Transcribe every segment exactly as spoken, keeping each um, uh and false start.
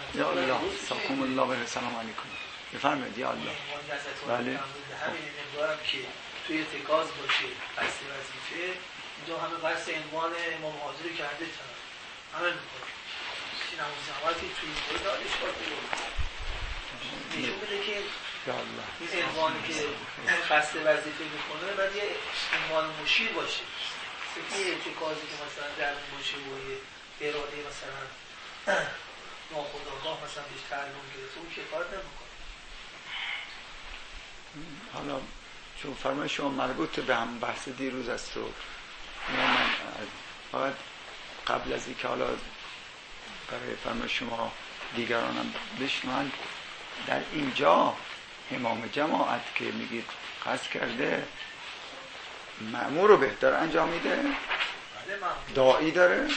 یا الله ساکم الله و سلام علیکم. بفرمایید. یا الله. بله. همین مقدارم که توی ارتکاز باشه قصد وظیفه، اینجا همه قصد عنوان امام حاضر کرده تن همه میکنه این همون زماتی توی این باید دارش باید نشون بده که این عنوانی که قصد وظیفه میکنه باید یه عنوان مشیر باشه، این ارتکازی که مثلا در باشه و یه اراده مثلا ناخودآگاه مثلا بیش تعلم گرفته اون کفایت نمیکنه. حالا چون فرمای شما مربوط به هم بحث دیروز است و من باید قبل از اینکه حالا برای فرمای شما دیگرانم بشنوند، در اینجا امام جماعت که میگید قصد کرده مأمور رو بهتر انجام میده، داعی داره، بله داعی داره،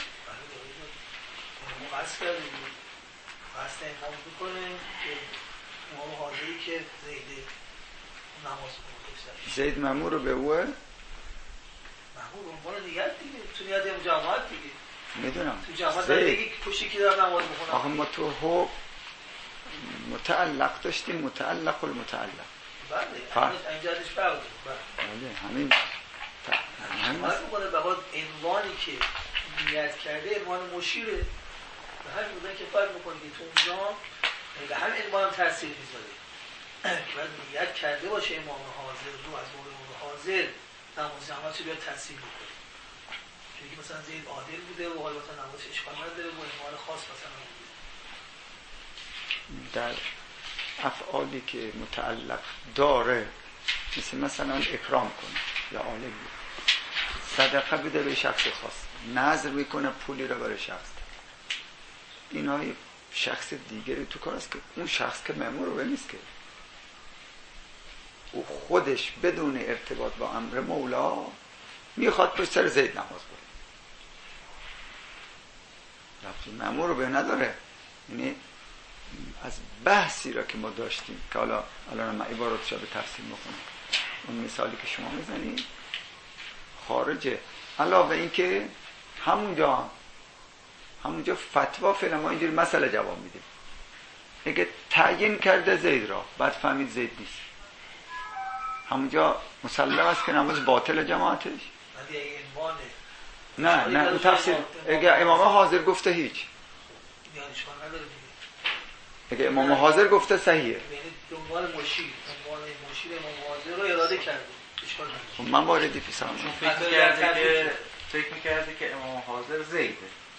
قصد کرده قصد امام میکنه که امام حاضری که زیده نماز کنه، زید مأمور رو به اوه مأمور عنوان نیت دیگه، تو نیت هم جماعت دیگه میدونم تو جماعت دیگه پشتی که داره نماز میخونه. آخه ما تو حق متعلق داشتیم، متعلق المتعلق. بله اینجا ازش فرق داره. بله همین همین میکنه به حال عنوانی که نیت کرده عنوان مشیره، به همین بودن که فرق میکنه که تو اونجا به همین عنوان هم تاثیر میذاره که باید نیت کرده باشه امام حاضر رو از موقع امام حاضر نماز جماعت رو بیاد تاثیر بکنه، چون مثلا زید عادل بوده و حالا مثلا نمازش اشکال نداره و عنوان خاص مثلا بوده. در افعالی که متعلق داره مثل مثلا اکرام کنه یا عالم صدقه بده به شخص خاص، نذر میکنه پولی رو برای شخص، اینا شخص دیگری تو کار است که اون شخص که مأمور رو نیست که او خودش بدون ارتباط با امر مولا میخواد پشت سر زید نماز بخونه، رفتی مأمور رو به نداره. یعنی از بحثی را که ما داشتیم که حالا الان من عباراتش رو به تفصیل میکنم، اون مثالی که شما میزنید خارجه، علاوه این که همونجا همونجا فتوا فعلا ما اینجوری مسئله جواب میدیم، اگه تعیین کرده زید را بعد فهمید زید نیست، همونجا مسلم است که نماز باطل جماعتش. نه نه اون تفسیر اگه امام حاضر گفته هیچ، اگه امام حاضر گفته صحیحه، یعنی دنبال مشیر دنبال مشیر امام حاضر رو اراده کرده اشکال نداره. من واردی پیسم فکر کرده که فکر می‌کرده که امام حاضر زیده،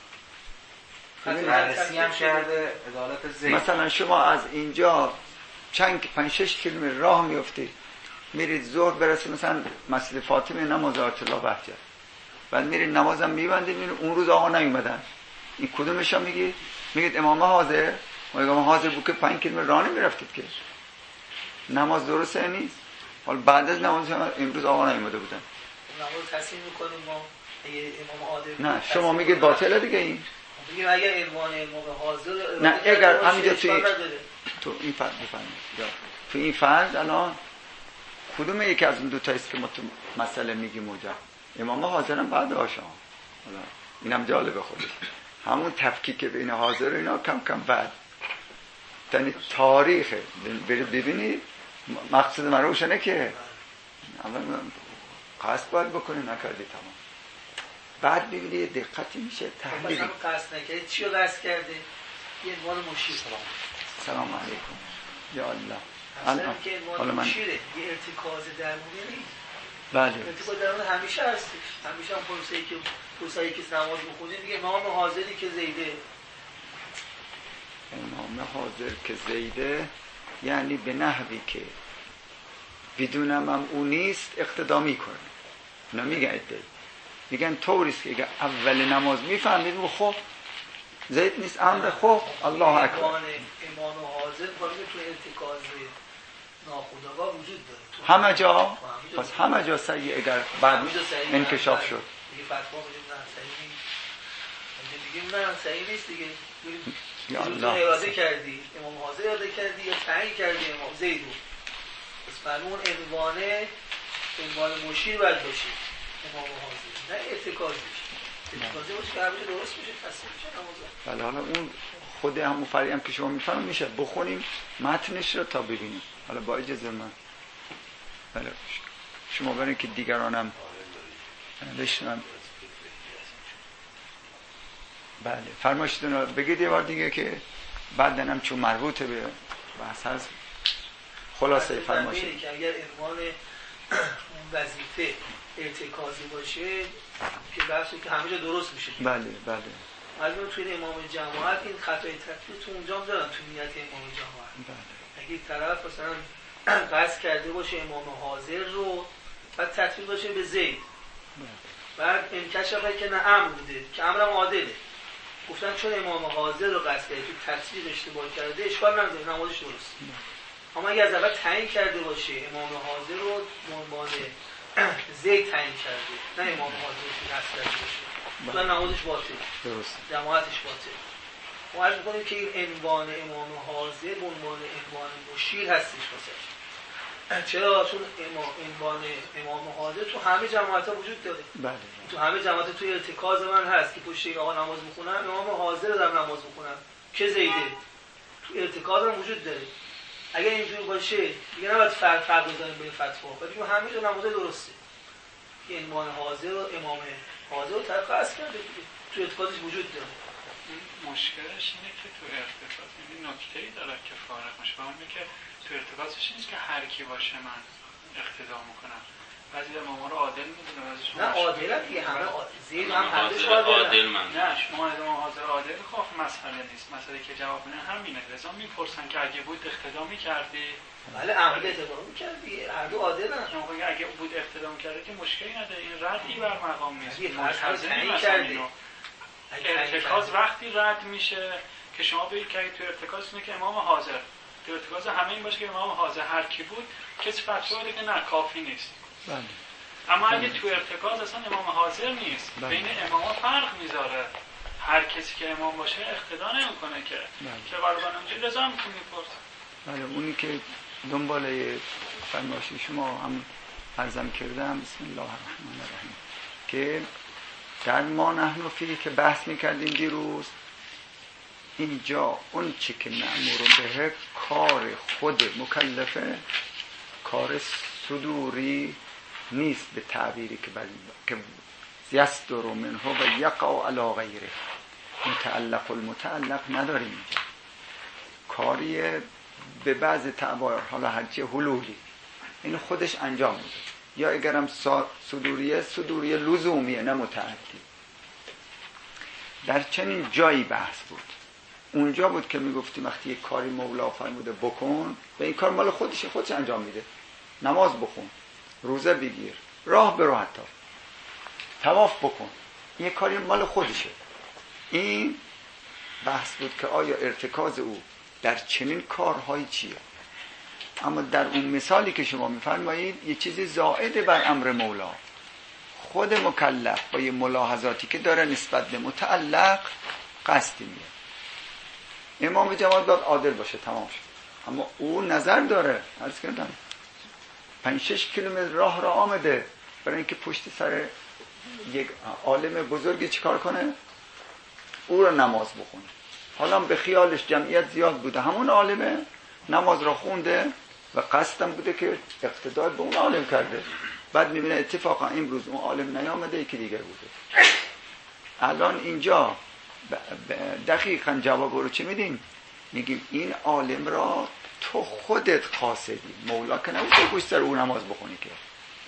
بررسی هم کرده عدالت زید. مثلا شما از اینجا چند پنج شش کیلومتر راه میافتید میرید ظهر برسید مثلا مسجد فاطمه نماز آیت الله بهجت، بعد میرید نمازم میبندید میرید اون روز آقا نیومدن، این کدومشا میگید؟ میگید امام حاضر؟ امام حاضر بود که پنج کیلومتر راه نمیرفتید که نماز درسته نیست، حالا بعد از نماز امروز آقا نیومده بودن نماز تصمیم میکنیم ما امام حاضر. نه شما میگید باطله دیگه، این میگیم اگر عنوان امام حاضر نه اگر همینجا توی تو این فرض بفرمایید تو این فرض الان کدوم یکی از اون دو تا است که ما تو مسئله میگیم اونجا امام حاضرم بعد آشان، حالا اینم جالبه خودش همون تفکیک بین حاضر و اینا کم کم بعد یعنی تاریخه برید ببینید مقصد من روشنه که اول قصد باید بکنی نکردی تمام، بعد ببینید دقتی میشه تحلیلی. مثلا قصد نکردی چی رو قصد کرده؟ یه عنوان مشیر. سلام علیکم. یا الله. الان که عنوان مشیره یه ارتکاز درمونی نیست. بله. ارتکاز درمونی همیشه هستش. همیشه هم پرسه‌ای که پرسه‌ای که نماز می‌خونید دیگه امام حاضری که زیده. امام حاضر که زیده یعنی به نحوی که بدونم هم اون نیست اقتدا میکنه. اینا میگن ادعی میگن طوریست که اگه اول نماز میفهمید و خب زید نیست امر خب الله اکبر. امام حاضر باید تو ارتکاز ناخودآگاه وجود داره همه جا، پس همه جا صحیح اگر بعد انکشاف شد دیگه فتوا میدیم نه صحیح نیست، دیگه نه صحیح نیست دیگه. یا الله اراده کردی امام حاضر اراده کردی یا تعیین کردی امام زیدو، پس معلوم عنوانه عنوان مشیر باید باشه امام حاضر، نه ارتکاز بشه. ارتکازی باشه که همیشه درست میشه تصحیح میشه نماز. بله حالا اون خود همون فرعی هم که شما میفهمون میشه بخونیم متنش رو تا ببینیم. حالا با اجازه من بله شما برین که دیگرانم بشنن. بله فرمایشتون رو بگید یه بار دیگه که بعدنم چون مربوطه به بحث هست خلاصه فرمایشتون که اگر عنوان اون وظیفه ارتکازی باشه که بحثی که همه جا درست میشه. بله بله معلومه توی امام جماعت این خطای تکلیف تو اونجا هم دارن تو نیت امام جماعت. بله اگه طرف مثلا قصد کرده باشه امام حاضر رو بعد تطبیق باشه به زید بعد انکشفه که نه امر بوده که امرم عادله گفتن چون امام حاضر رو قصد کرده تو تفسیر اشتباه کرده اشکال نداره نمازش درست. اما اگه از اول تعیین کرده باشه امام حاضر رو به عنوان زید تعیین کرده نه امام حاضر رو قصد کرده باشه تو نمازش باطل درست جماعتش باطل. ما عرض می‌کنیم که این عنوان امام حاضر به عنوان عنوان مشیر هستش واسه. چرا؟ چون امام عنوان امام حاضر تو همه جماعت‌ها وجود داره. بله تو همه جماعت توی ارتکاز من هست که پشت این آقا نماز میخونن امام حاضر دارم نماز میخونن که زیده تو ارتکاز هم وجود داره. اگر اینجوری باشه دیگه نباید فرق فرق بزنیم بین فتوا ولی همه جا نماز درسته. این عنوان حاضر و امام حاضر رو طرف قصد کرده دیگه تو ارتکازش وجود داره. مشکلش اینه که تو ارتکاز این نکته‌ای داره که فارق میشه. همین که تو ارتکازش نیست که هر کی باشه من اقتدا میکنم. بعضی اماما رو عادل میدونه بعضیشون نه عادل دیگه همه زیر هم هرش عادل من نه شما از امام حاضر عادل خب مسئله نیست. مسئله که جواب میدن همینه. رضا میپرسن که اگه بود اقتدا میکردی؟ بله عمل اقتدا میکردی هر دو عادلن. شما اگه بود اقتدا میکردی که مشکلی نداره. این ردی بر مقام نیست. ملتزم کردی. ارتکاز وقتی رد میشه که شما بگید که تو ارتکاز اینه که امام حاضر تو ارتکاز همه این باشه که امام حاضر هر کی بود کسی فتوا بده که نه کافی نیست. بله. اما اگه تو ارتکاز اصلا امام حاضر نیست بله. بین اماما فرق میذاره هر کسی که امام باشه اقتدا نمیکنه که بله. که برابر اونجا رضا میتونه میپرسه. بله اونی که دنبال فرمایش شما هم عرضم کردم بسم الله الرحمن الرحیم که در ما نحن فی که بحث میکردیم دیروز اینجا اون چی که مأمور به کار خود مکلفه کار صدوری نیست به تعبیری که بل... که یصدر منه و یقع علی غیره متعلق المتعلق نداریم اینجا کاری به بعض تعبیر حالا هرچی حلولی این خودش انجام میده یا اگرم صدوریه صدوریه لزومیه نه متعدی. در چنین جایی بحث بود اونجا بود که میگفتیم وقتی یک کاری مولا فرموده بکن و این کار مال خودشه خودش انجام میده نماز بخون روزه بگیر راه برو حتی طواف بکن این کاری مال خودشه. این بحث بود که آیا ارتکاز او در چنین کارهایی چیه. اما در اون مثالی که شما میفرمایید یه چیزی زائد بر امر مولا خود مکلف با یه ملاحظاتی که داره نسبت به متعلق قصدی میه. امام جماعت باید عادل باشه تمام شد اما او نظر داره عرض کردم پنج شش کیلومتر راه را آمده برای اینکه پشت سر یک عالم بزرگی چیکار کنه او را نماز بخونه. حالا به خیالش جمعیت زیاد بوده همون عالمه نماز را خونده و قصدم بوده که اقتدار به اون عالم کرده بعد میبینه اتفاقا امروز اون عالم نیامده یکی دیگر بوده. الان اینجا دقیقاً جواب رو چی میدیم؟ میگیم این عالم را تو خودت قاصدی. مولا که نگفته پشت سر او نماز بخونی که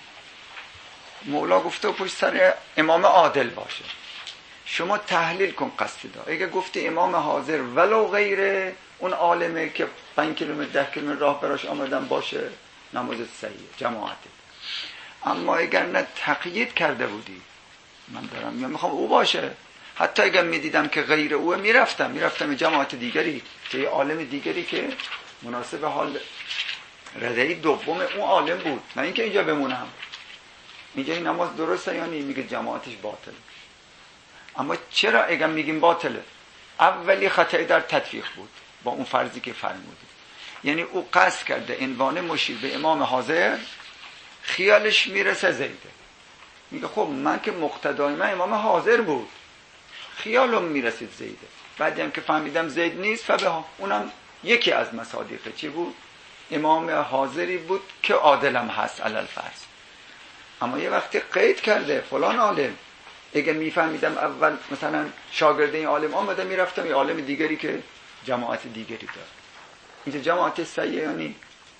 مولا گفته پشت سر امام عادل باشه. شما تحلیل کن قصد دا. اگه گفتی امام حاضر ولو غیره اون عالمه که پنج کیلومتر ده کیلومتر راه براش آمدن باشه نماز صحیحه جماعته. اما اگر نه تقیید کرده بودی من دارم یا میخوام او باشه حتی اگر میدیدم که غیر اوه میرفتم میرفتم جماعت دیگری که یه عالم دیگری که مناسب حال رده دوم اون عالم بود نه اینکه اینجا بمونم اینجا این نماز درسته یا نه میگه جماعتش باطله. اما چرا اگر میگیم باطله اولی خطایی در تطبیق بود با اون فرضی که فرمودی یعنی او قصد کرده عنوان مشیر به امام حاضر خیالش میرسه زیده میگه خب من که مقتدای من امام حاضر بود خیالم میرسید زیده بعدی هم که فهمیدم زید نیست فبه اونم یکی از مصادیق چی بود؟ امام حاضری بود که عادلم هست علل فرض. اما یه وقتی قید کرده فلان عالم، اگه میفهمیدم اول مثلا شاگرد این عالم آمده میرفتم یه عالم دیگری که جماعت دیگری داره. اینجا جماعت صحیح یا نیست؟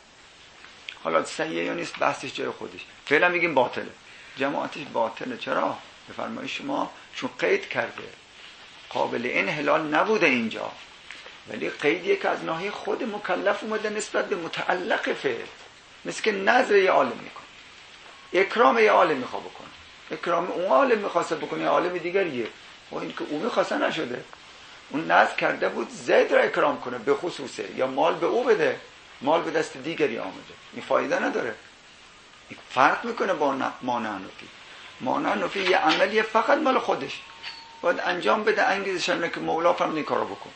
حالا صحیح یا نیست بحثش جای خودش. فعلا میگیم باطله. جماعتش باطله. چرا؟ به فرمایش شما چون قید کرده قابل انحلال نبوده اینجا، ولی قید یک از ناحیه خود مکلف اومده نسبت به متعلق فعل، مثل که نظر یه عالم میکنه، اکرام یه عالم میخواد بکنه، اکرام اون عالم میخواسته بکنه یه عالم دیگریه، و این که اون میخواسته نشده، اون نظر کرده بود زید را اکرام کنه به خصوصه، یا مال به او بده، مال به دست دیگری آمده، این فایده نداره. این فرق میکنه با مانع نفی. مانع نفی یه عملیه فقط مال خودش باید انجام بده، انگیزش اینه که مولا فرمود این کارو بکن.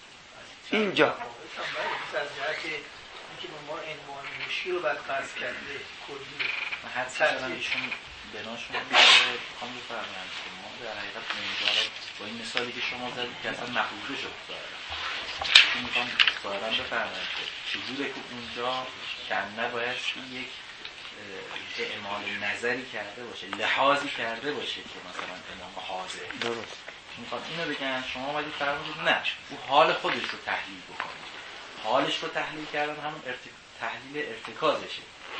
اینجا از جهت اینکه ما عنوان مشی رو بعد فرض کرده کلی من حد کردم ایشون بناشون میخوام بفرمایند که ما در حقیقت اینجا با این مثالی که شما زدید که اصلا مخلوطه شد ظاهرا ایشون میخوام ظاهرا بفرمایند که چجوره که اونجا کنه باید یک اعمال نظری کرده باشه، لحاظی کرده باشه که مثلا امام حاضر درست میخواد اینو بگن، شما باید فرمودید نه او حال خودش رو تحلیل بکنید. حالش رو تحلیل کردن همون ارتک... تحلیل ارتکازشه.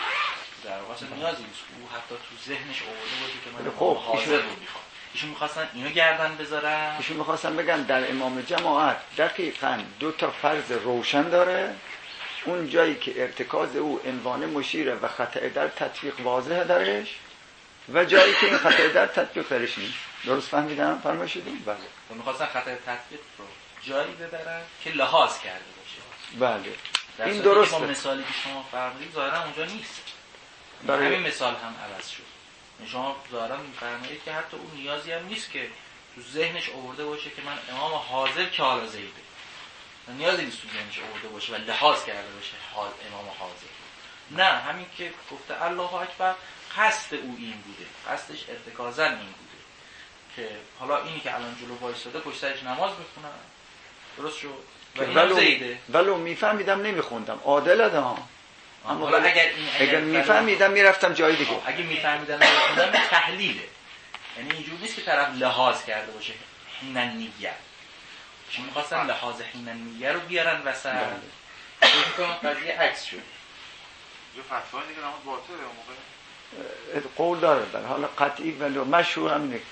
در واقع اصلا نیازی نیست او حتی تو ذهنش آورده باشه که من خب حاضر رو میخوام. ایشون میخواستن اینو گردن بذارن. ایشون میخواستن بگن در امام جماعت دقیقاً دو تا فرض روشن داره، اون جایی که ارتکاز او عنوان مشیره و خطأ در تطبیق واضحه درش، و جایی که این خطأ در تطبیق درش نیست. درست فهمیدم؟ فرمایشیدیم؟ بله. و میخواستن خطأ تطبیق رو جایی ببرن که لحاظ کرده باشه. بله. در این درسته. با مثالی که شما فرمودید ظاهرا اونجا نیست. برای همین مثال هم عوض شد. شما ظاهرا میفرمایید که حتی اون نیازی هم نیست که تو ذهنش آورده باشه که من امام حاضر که حالا زیده. نیازی نیست تو ذهنش آورده باشه و لحاظ کرده باشه حال امام حاضر. نه، همین که گفته الله اکبر قصد او این بوده، قصدش ارتکازاً این بوده که حالا اینی که الان جلو وایساده پشت سرش نماز میخونن، درست شد؟ و اینم زیده. ولو میفهمیدم نمیخوندم عادل ده ها. اما حالا اگر این اگر میفهمیدم میرفتم جای دیگه. اگه میفهمیدم نمیخوندم تحلیله. یعنی اینجوری نیست که طرف لحاظ کرده باشه حینن نیه. چون میخواستن لحاظ حینن نیه رو بیارن وسط. فکر کنم قضیه عکس شد. جو فتوا دیگه نماز باطله اون موقع. قول داره در حالا قطعی ولی مشهور هم اینه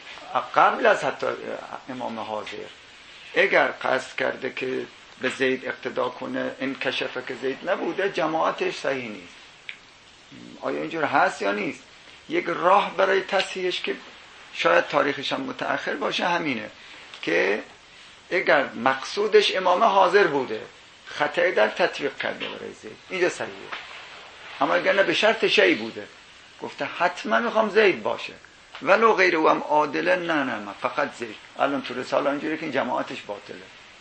قبل از حتی امام حاضر اگر قصد کرده که به زید اقتدا کنه انکشفه که زید نبوده جماعتش صحیح نیست. آیا اینجور هست یا نیست؟ یک راه برای تصحیحش که شاید تاریخش هم متأخر باشه همینه که اگر مقصودش امام حاضر بوده خطأ در تطبیق کرده برای زید اینجا صحیحه. اما اگر نه به شرط شیء بوده گفته حتما میخوام زید باشه ولو غیر او هم عادله، نه نه من فقط زید. الان تو رساله اینجوری که این جماعتش باطله.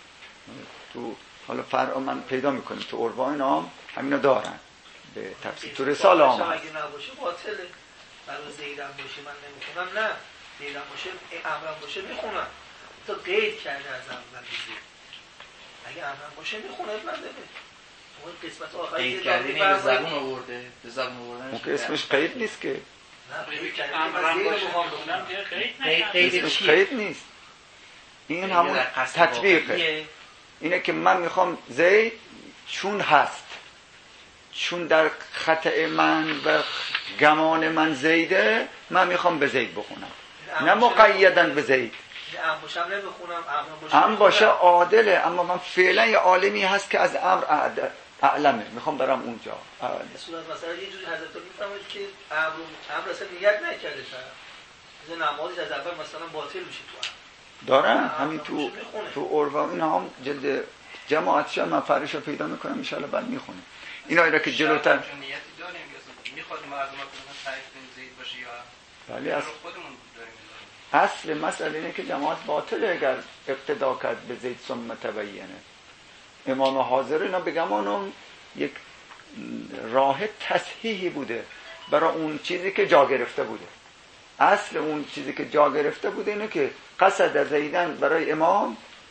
تو حالا فرع من پیدا میکنیم تو عروا اینا هم همینا دارن به تفسیر تو رساله هم اگه نباشه باطله. برای زیدم باشه من نمیخونم، نه زیدم باشه امرم باشه میخونم. تو قید کرده از اول زید. اگه امرم باشه میخونه من داره. اون قسمت آخری قید کرده اینه به زبون آورده. به زبون آوردن اون که اسمش قید نیست که. نه قید کرده امرم باشه میخونم قید اسمش قید نیست. این همون تطبیقه. اینه که من میخوام زید چون هست، چون در خطأ من و گمان من زیده من میخوام به زید بخونم، نه مقیدن به زید. ام باشم نمیخونم، ام ام باشه عادله، اما من فعلا یه عالمی هست که از امر اعلمه میخوام برم اونجا. به صورت مثلا یه جوری حضرت میفهمید که امر امر اصلا نیت نکرده طرف، نمازش از اول مثلا باطل میشه تو امر دارن همین تو تو عروا اینا هم جلد جماعتش من فرش رو پیدا میکنم ان شاء الله بعد میخونه اینا اینا که جلوتر نیتی داریم میخواد مردم کنه تعریف زید باشه یا ولی از خودمون داریم. اصل مسئله اینه که جماعت باطله اگر اقتدا کرد به زید ثم تبینه. امام حاضر اینا بگمانم یک راه تصحیحی بوده برای اون چیزی که جا گرفته بوده. اصل اون چیزی که جا گرفته بوده اینه که قصد زیدن برای امام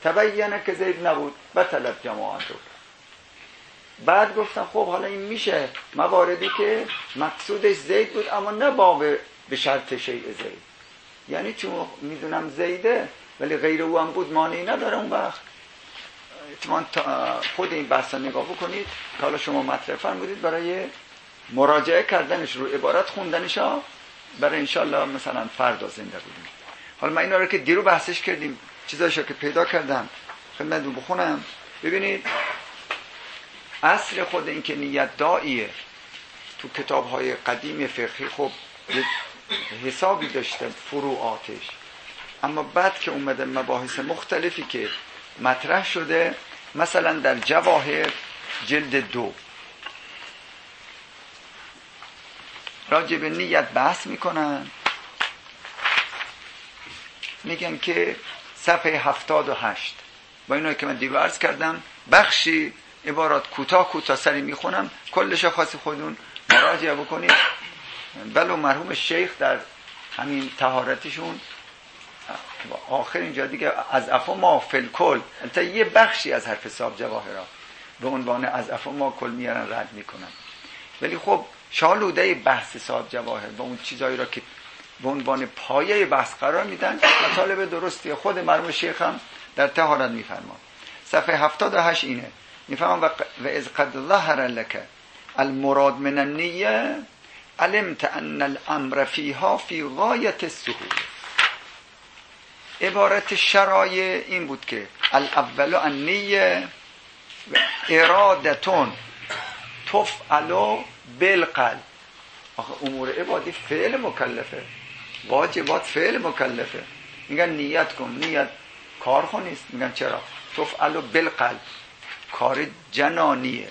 تبینه که زید نبود بطلت جماعت رو. بعد گفتم خب حالا این میشه مواردی که مقصودش زید بود اما نه باب به شرط شیء زید، یعنی چون میدونم زیده ولی غیر او هم بود مانعی نداره. اون وقت اتمام خود این بحث رو نگاه بکنید که حالا شما مطرح فرمودید برای مراجعه کردنش رو عبارت خوندنش ها برای انشالله مثلا فردا زنده بودیم. حالا من اینا رو که دیرو بحثش کردیم چیزایشو که پیدا کردم خدمتتون بخونم. ببینید اصل خود این که نیت دائیه تو کتاب‌های قدیم فقهی خب حسابی داشته فروعاتش، اما بعد که اومده مباحث مختلفی که مطرح شده، مثلا در جواهر جلد دو راجع به نیت بحث میکنن، میگن که صفحه هفتاد و هشت با اینایی که من دیگه عرض کردم بخشی عبارات کوتاه کوتاه سری میخونم، کلش خاصی خودون مراجعه بکنید. ولو مرحوم شیخ در همین طهارتشون آخر اینجا دیگه از افا ما فل کل انتا یه بخشی از حرف صاحب جواهرها به عنوان از افا ما کل میارن رد میکنن، ولی خب شالوده بحث صاحب جواهر و اون چیزایی را که به عنوان پایه بحث قرار میدن مطالب درستی خود مرحوم شیخ هم در طهارت میفرمان. صفحه هفتاد و هشت اینه میفرمان و اذ قد ظهر لك المراد من النیه علمت ان الامر فيها في غایت السهوله. عبارت شرایع این بود که الاول النیه ارادتون تفعل بالقلب. آخه امور عبادی فعل مکلفه، واجبات فعل مکلفه. میگن نیت کن، نیت کار نیست. میگن چرا؟ تفعل بالقلب، کار جنانیه،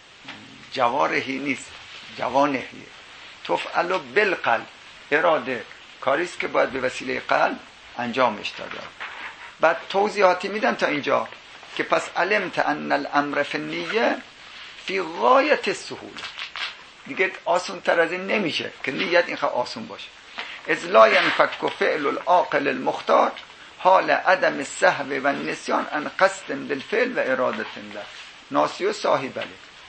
جوارحی نیست، جوانحیه. تفعل بالقلب، اراده کاریست که باید به وسیله قلب انجامش داده. بعد توضیحاتی میدن تا اینجا که پس علمت ان الامر فی النیه فی غایت السهوله. دیگه آسون تر از این نمیشه که نیت این خواهد آسون باشه. اذ لا ينفك فعل العاقل المختار حال عدم السهو و النسیان عن قصد بالفعل و اراده له ناسی صاحبه.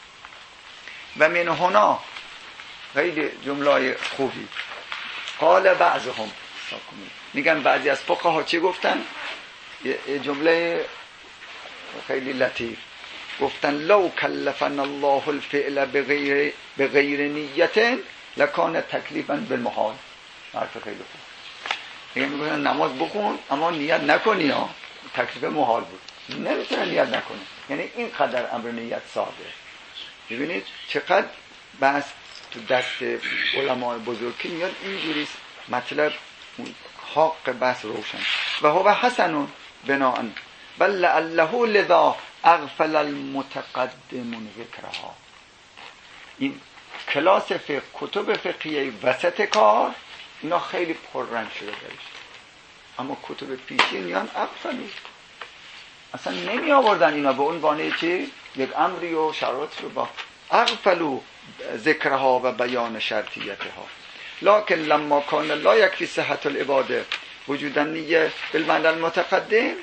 و من هنا خیلی جمله خوبی قال بعضهم، میگن بعضی از فقها چی گفتن؟ یه جمله خیلی لطیف گفتن لو کلفنا الله الفعل بغیر بغیر نیت لکان تکلیفا بالمحال. حرف خیلی خوب. میگن میگن نماز بخون اما نیت نکنی ها، تکلیف محال بود، نمیتونه نیت نکنه. یعنی این قدر امر نیت ساده. ببینید چقدر بحث تو دست علماء بزرگ که میاد اینجوری مطلب حق بحث روشن. و هو حسن بناء بل لعله لذا اغفل المتقدمون ذکرها. این کلاس فقه، کتب فقهیه وسط کار اینا خیلی پررنگ شده درش، اما کتب پیشینیان اغفلو اصلا نمی آوردن اینا به عنوان چی؟ یک امری و شرایط رو با اغفلو ذکرها و بیان شرطیتها. لکن لما کان لا یکفی صحت العباده وجودا نیه بالمعنی المتقدم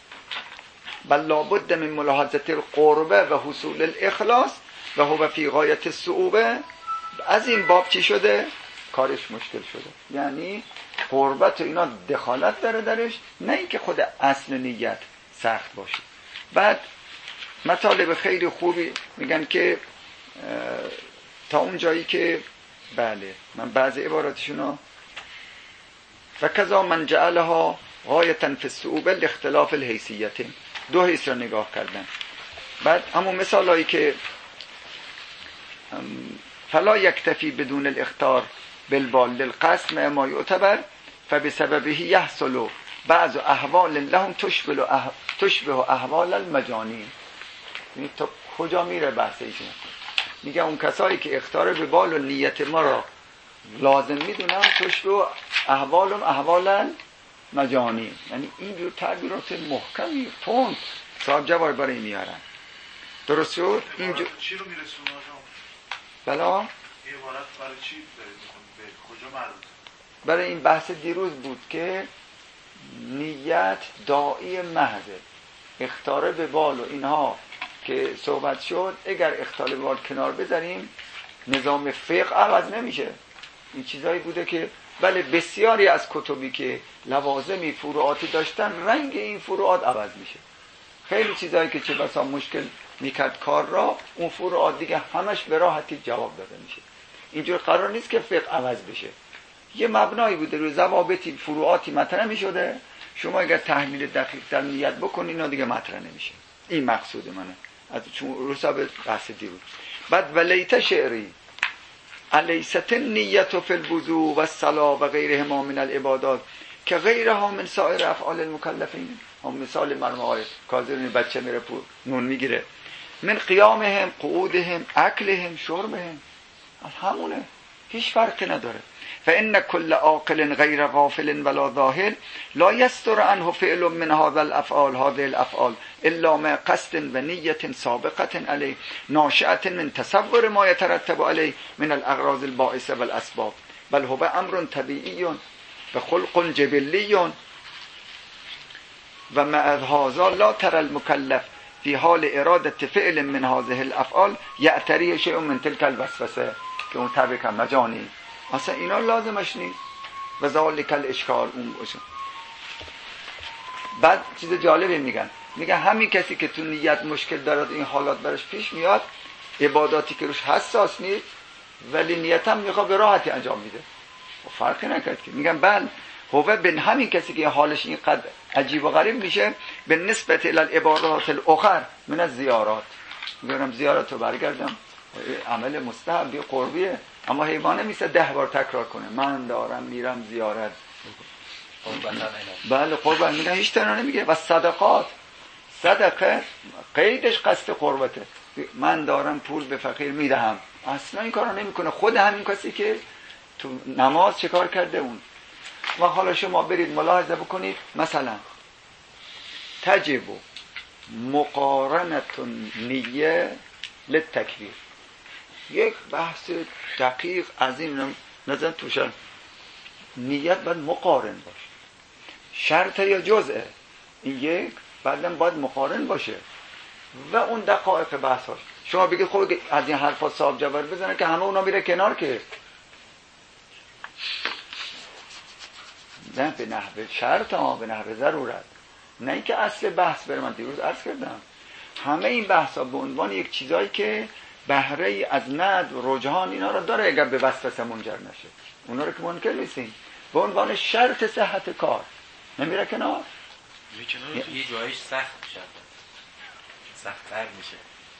بل لابد من ملاحظه القربه و حصول الاخلاص و هو فی غایت الصعوبه. از این باب چی شده؟ کارش مشکل شده. یعنی قربت و اینا دخالت داره درش، نه اینکه خود اصل نیت سخت باشه. بعد مطالب خیلی خوبی میگن که تا اون جایی که بله من بعضی عباراتشونو و کذا من جعلها غایتا فی الصعوبه لاختلاف الحیثیت، دو حیث را نگاه کردن. بعد همون مثالایی که فلا یکتفی بدون الاختار بالبال للقسم ما یعتبر فبسببه یحصل بعض احوال لهم تشبه اح... تشبه احوال المجانین. یعنی تا کجا میره بحث ایشون؟ میگه اون کسایی که اختار به بال و نیت ما را لازم میدونن تشبه احوالم احوال مجانین. یعنی این جور تعبیرات محکمی تند صاحب جواهر برای میارن. درست شد؟ اینجا چی رو میرسونه آجام؟ بلا؟ این عبارت برای چی دارید میکنید؟ به کجا مربوط؟ برای این بحث دیروز بود که نیت داعی محضه. اختاره به بال و اینها که صحبت شد، اگر اختاره به بال کنار بذاریم نظام فقه عوض نمیشه. این چیزایی بوده که بله بسیاری از کتبی که لوازمی فروعاتی داشتن رنگ این فروعات عوض میشه. خیلی چیزایی که چه بسا مشکل میکرد کار را، اون فروعات دیگه همش به راحتی جواب داده میشه. اینجور قرار نیست که فقه عوض بشه. یه مبنایی بوده روی ضوابطی فروعاتی مطرح میشده، شما اگر تحلیل دقیق در نیت بکنید اینا دیگه مطرح نمیشه. این مقصود منه از چون رساب بحث دیروز. بعد ولیت شعری الیست نیت فی الوضوء و الصلاة و غیرهما من العبادات که غیرها من سایر افعال المکلفین. هم مثال مرموم آقای کاظمی بچه میره پول نون میگیره، من قیامهم قعودهم اکلهم شربهم، همونه، هیچ فرقی نداره. فإن كل عاقل غير غافل ولا ذاهل لا يستر عنه فعل من هذا الافعال هذه الافعال الا ما قصد و نیت سابقه عليه ناشئه من تصور ما يترتب عليه من الاغراض الباعثه والاسباب بل هو امر طبيعي و خلق جبلي و مع هذا لا ترى المكلف في حال اراده فعل من هذه الافعال يعتري شيء من تلك الوسوسه که اون طبع کم مجانی اصلا اینا لازمش نیست و ذالک الاشکال اون باشه. بعد چیز جالبی میگن، میگن همین کسی که تو نیت مشکل دارد این حالات براش پیش میاد، عباداتی که روش حساس نیست ولی نیت هم میخواد به راحتی انجام میده و فرقی نکرد که. میگن بل هو بن همین کسی که حالش اینقدر عجیب و غریب میشه به نسبت الی العبادات الاخر من الزیارات، میگم زیارت رو برگردم عمل مستحب قربیه، اما حیوانه میشه ده بار تکرار کنه من دارم میرم زیارت. بله قربان میگن هیچ تنها نمیگه. و صدقات، صدقه قیدش قصد قربته، من دارم پول به فقیر میدهم، اصلا این کارو نمیکنه. خود همین کسی که تو نماز چه کار کرده اون. و حالا شما برید ملاحظه بکنید مثلا تجب مقارنت نیه للتکبیر، یک بحث دقیق عظیم نظر توشن. نیت باید مقارن باشه، شرط یا جزءه این یک، بعدم باید مقارن باشه و اون دقایق بحث هاش. شما بگید خب از این حرفا صاحب جبر بزنه که همه اونا میره کنار، که نه به نحوه شرط ها، به نحوه ضرورت، نه اینکه اصل بحث بره. من دیروز عرض کردم همه این بحث ها به عنوان یک چیزایی که بهره از ند و رجحان اینا رو داره، اگر به وسوسه منجر نشه اونا رو که منکر نیستیم، به عنوان شرط صحت کار نمیره کنار. یه جایش سخت میشه، سخت‌تر میشه،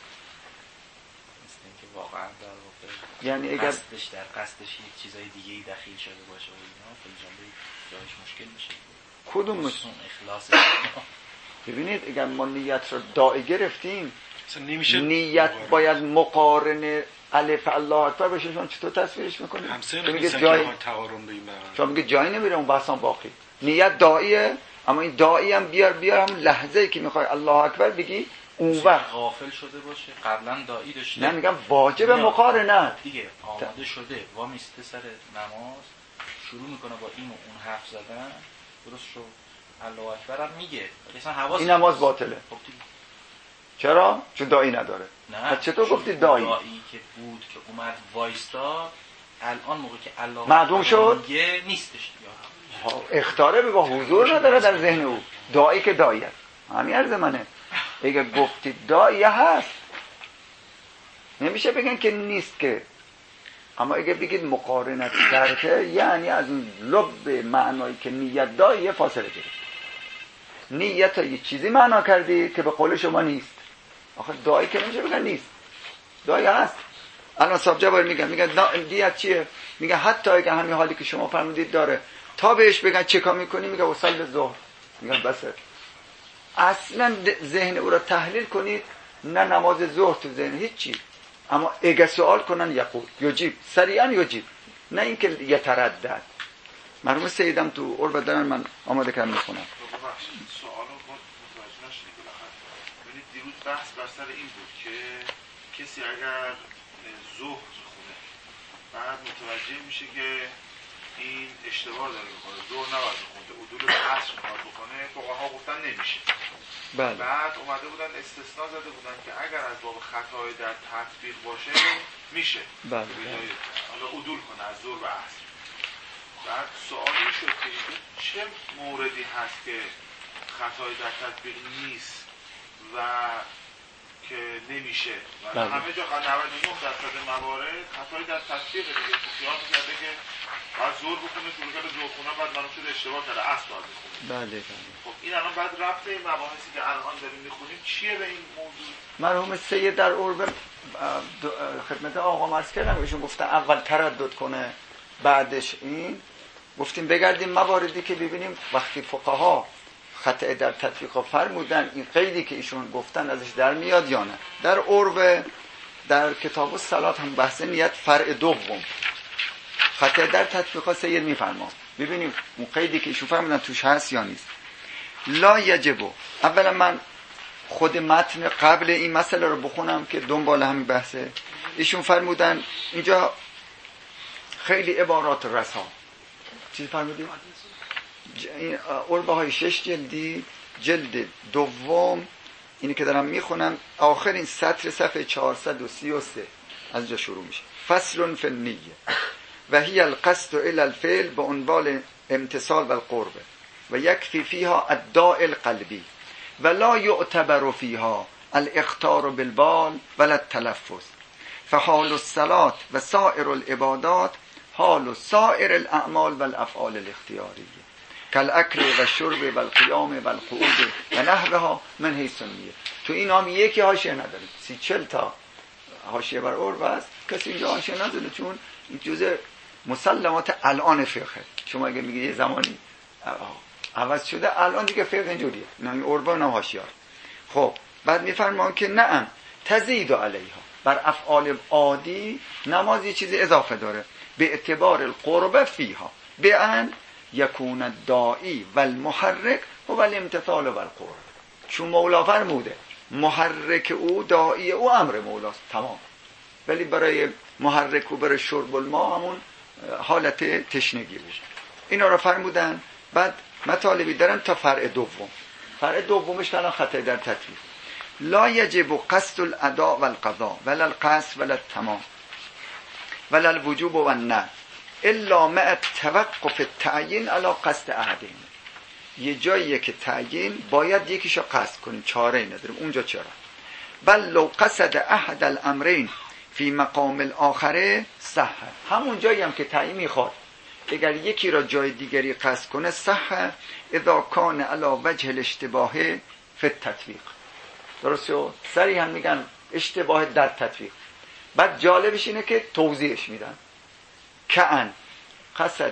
مثل اینکه واقعا در واقع یعنی اگر قصدش در قصدش یک چیزای دیگه‌ای دخیل شده باشه و اینا خیلی جنبه جایش مشکل میشه. کدوم مشکل؟ اخلاص. ببینید اگر ما نیت رو داعی گرفتیم، نیت باید مقارن الف الله اکبر بشه. شما چطور تصویرش میکنید؟ همسن نیست جای تقارن به این برای شما میگه جایی نمیره، اون بحثا باقی. نیت داعیه، اما این داعی هم بیار بیار هم لحظه‌ای که میخوای الله اکبر بگی اون وقت غافل شده باشه، قبلا داعی داشته، نه میگم واجب مقارنه دیگه آماده شده وا میسته سر نماز، شروع میکنه با این و اون حرف زدن، درست شو الله اکبر هم میگه، اصلا حواس این نماز باطله. چرا؟ چون داعی نداره. نه چطور گفتی داعی؟ داعی که بود که اومد وایستا، الان موقع که الله معدوم شد میگه نیستش دیگه، اختاره به با حضور نداره در ذهن او. داعی که داعی است. همین عرض منه. اگه گفتی داعی هست نمیشه بگن که نیست که، اما اگه بگید مقارنت شرطه یعنی از اون لب معنایی که نیت داعیه فاصله گرفت. نیت یه چیزی معنا کردی که به قول شما نیست. آخه داعی که نمیشه بگن نیست، داعی هست. الان صاحب جواب میگن میگن نیت چیه؟ میگن حتی اگه همین حالی که شما فرمودید داره، تا بهش بگن چه کار میکنی میگه وصل ظهر، میگن بسه. اصلا ذهن او را تحلیل کنید، نه نماز ظهر تو ذهن هیچی، اما اگه سوال کنن یقول یجیب، سریعا یجیب، نه اینکه یتردد. مرحوم سیدم تو عرب دارن، من آماده کردم میخونم. سوالو بود متوجه نشدید بالاخره. ببینید دیروز بحث بر سر این بود که کسی اگر ظهر خونه بعد متوجه میشه که این اشتباه داره میکنه، ظهر نباید بخونه، عدول به عصر میخواد بکنه، فقها گفتن نمیشه. بله. بعد اومده بودن استثناء زده بودن که اگر از باب خطای در تطبیق باشه میشه بله. حالا عدول کنه از ظهر به عصر. بعد سوالی شد که چه موردی هست که خطای در تطبیق نیست و که نمیشه و بله. همه جا نود و نه درصد موارد خطای در تطبیق دیگه خیال کرده که بعد زور بخونه شروع کرده زور خونه بعد معلوم شده اشتباه کرده اصل باید میخونه. بله بله. خب این الان بعد رفت این مباحثی که الان داریم میخونیم چیه به این موضوع؟ مرحوم سید در عرب خدمت آقا مرز کردم ایشون گفتن اول تردد کنه بعدش این گفتیم بگردیم مواردی که ببینیم وقتی فقها خطأ در تطبیق فرمودن این قیدی که ایشون گفتن ازش در میاد یا نه. در عرب در کتاب الصلات هم بحث نیت فرع دوم خطأ در تطبیق سید میفرما ببینیم اون قیدی که ایشون فرمودن توش هست یا نیست. لا یجب. اولا من خود متن قبل این مسئله رو بخونم که دنبال همین بحثه. ایشون فرمودن اینجا خیلی عبارات رسا چیزی فرمودی؟ این عربه های شش جلدی جلد دوم اینی که دارم میخونم آخرین سطر صفحه چهارصد و سی و سه از جا شروع میشه. فصل فی النیه و هی القصد الی الفعل به عنوان امتصال و القرب و یکفی فیها الداء القلبی و لا یعتبر فیها الاختار بالبال ولا التلفظ فحال الصلاة و سائر العبادات حال سائر الاعمال و الافعال الاختیاریه کالاکل و الشرب و القیام و القعود و نحوها من حیث النیه. تو این هم یکی حاشیه نداریم سی چل تا حاشیه بر عرب است کسی اینجا حاشیه نداره چون این جزء مسلمات الان فقه. شما اگه میگید یه زمانی عوض شده الان دیگه فقه اینجوریه نه این عربا نه حاشیه. خب بعد میفرمان که نعم تزید علیها بر افعال عادی نماز یه چیزی اضافه داره به اعتبار القرب فیها به ان یکون الداعی و المحرک و الامتثال و القرب. چون مولا فرموده محرک او داعی او امر مولاست تمام ولی برای محرک و برای شرب الماء همون حالت تشنگی بود. اینا رو فرمودن. بعد مطالبی دارن تا فرع دوم. فرع دومش الان خطا در تطبیق. لا یجب قصد الاداء والقضاء ولا القصد ولا التمام ولا الوجوب والنفي الا مع توقف التعیین علی قصد احدین. یه جاییه که تعیین باید یکیشو قصد کنیم چاره نداریم اونجا چرا. بل لو قصد احد الامرین فی مقام الاخره صح. همون جایی هم که تعیین میخواد اگر یکی را جای دیگری قصد کنه صح اذا کان علی وجه الاشتباه فی التطبیق. درسته؟ سری هم میگن اشتباه در تطبیق. بعد جالبش اینه که توضیحش میدن کأن قصد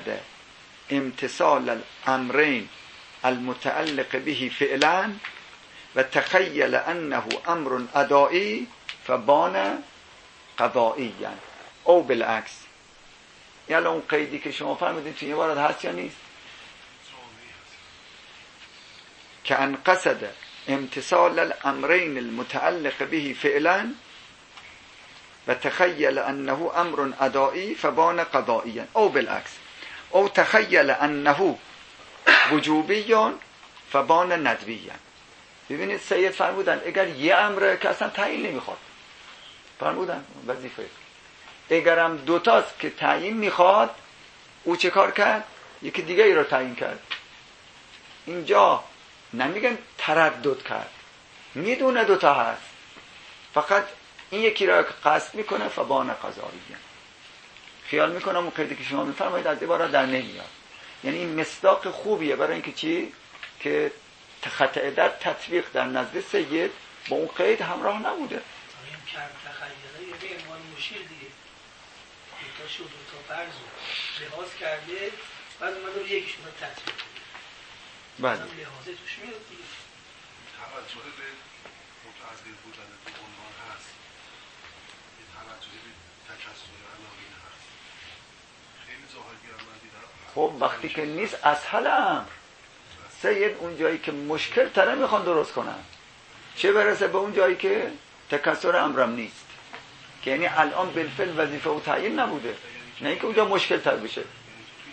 امتصال الامرین المتعلق به فعلا و تخیل انه امر ادائی فبان قضائیا او بالعکس. یعنی اون قیدی که شما فرمودید توی عبارت هست یا نیست؟ کأن قصد امتصال الامرین المتعلق به فعلا و تخیل انه امر ادائی فبان قضائیا او بالعکس او تخیل انه وجوبی فبان ندبیا. ببینید سید فرمودن اگر یه امر که اصلا تعیین نمیخواد فرمودن وظیفه اگرم دوتاست که تعیین میخواد او چه کار کرد؟ یکی دیگه ای رو تعیین کرد. اینجا نمیگن تردد کرد میدونه دوتا هست فقط این یکی را قصد میکنه فبان قضائیا. خیال میکنم اون قیدی که شما میفرمایید از عبارت در نمیاد. یعنی این مصداق خوبیه برای اینکه چی؟ که خطأ در تطبیق در نزد سید با اون قید همراه نبوده. این کرد تخیله یه به عنوان مشیر دیگه دوتا شد دوتا فرض لحاظ کرده بعد اومده رو یکیشون رو تطبیق بله. لحاظه توش میاد دیگه. توجه به متعدد بودن دو عنوان هست یه توجه به تکسر عناوین هست خیلی ظاهرگیران من دیدم. خب وقتی که نیست اسهل امر سید اون جایی که مشکل تره میخوان درست کنن چه برسه به اون جایی که تکسر امرم نیست که یعنی الان بالفعل وظیفه و تعیین نبوده نه اینکه اونجا مشکل تر بشه.